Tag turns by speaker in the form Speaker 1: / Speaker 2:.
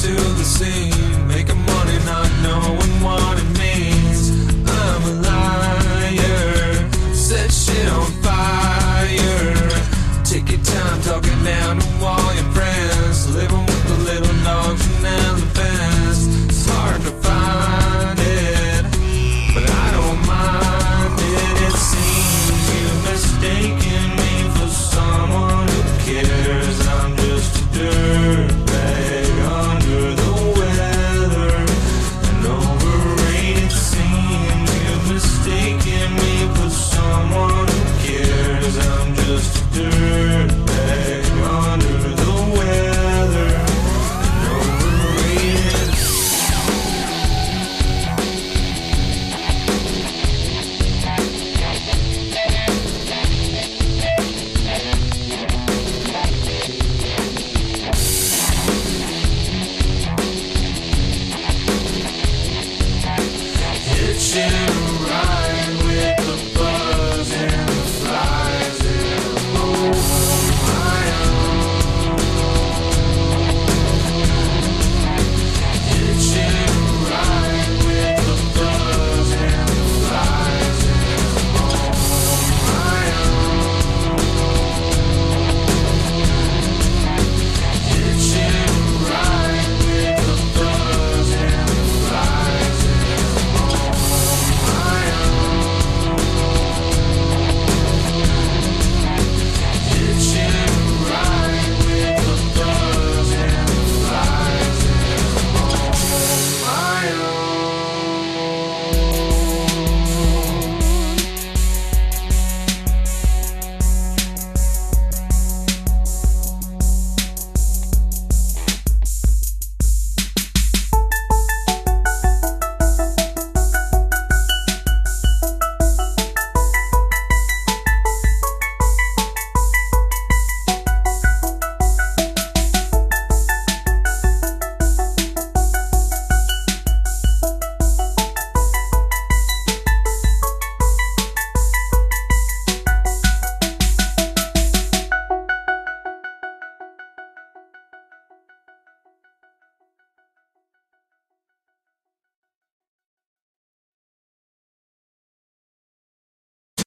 Speaker 1: to the scene, making money not knowing what it means. I'm a liar, set shit on fire. Take your time talking down to all your friends, living with the little dogs and elephants. It's hard to find it, but I don't mind it. It seems you've mistaken me for someone who cares. I'm just a dirtbag under the weather and overrated. Seems you've mistaken me for someone who cares. I'm just a dirtbag under the weather and overrated. Hitching